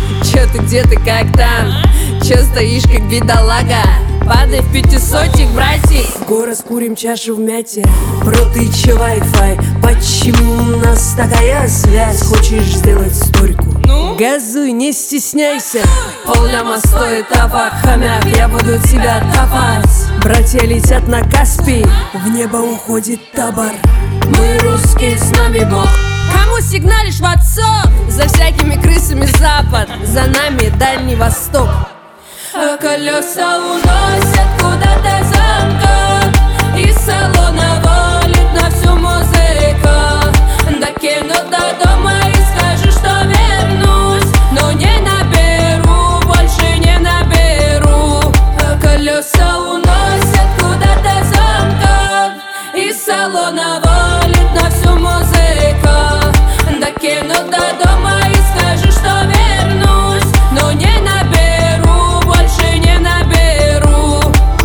Чё ты, где ты, как там? Чё стоишь, как бедолага? Падай в 500, братик. Город курим чашу в мяте. Бро, ты че Wi-Fi? Почему у нас такая связь? Хочешь сделать сторику? Ну? Газуй, не стесняйся. Полляма стоит табак, хомяк, я буду тебя топать. Братья летят на Каспий, в небо уходит табор. Мы русские, с нами Бог. Кому сигналишь в отцов? За всякими крысами Запад, за нами Дальний Восток. А колеса уносят куда-то замка, из салона валит на всю музыка. Докину до дома и скажу, что вернусь, но не наберу, больше не наберу. А колеса уносят куда-то замка, из салона валит на всю музыка. Докину до дома и скажу, что вернусь, но не наберу, больше не наберу.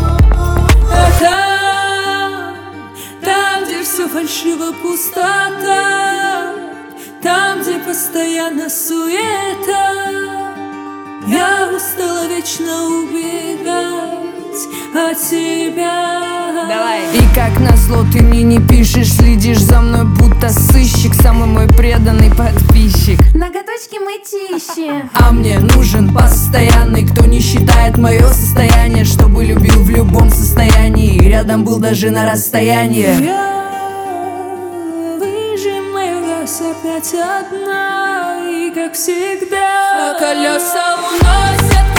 Там, где все фальшиво, пустота, там, где постоянно суета, я устала вечно убегать от тебя. Давай. И как назло ты мне не пишешь, следишь за мной будто сыщик, самый мой преданный подписчик. Ноготочки мытищи. А мне нужен постоянный, кто не считает мое состояние, чтобы любил в любом состоянии и рядом был даже на расстоянии. Я выжимаю газ опять одна, и как всегда Колеса уносят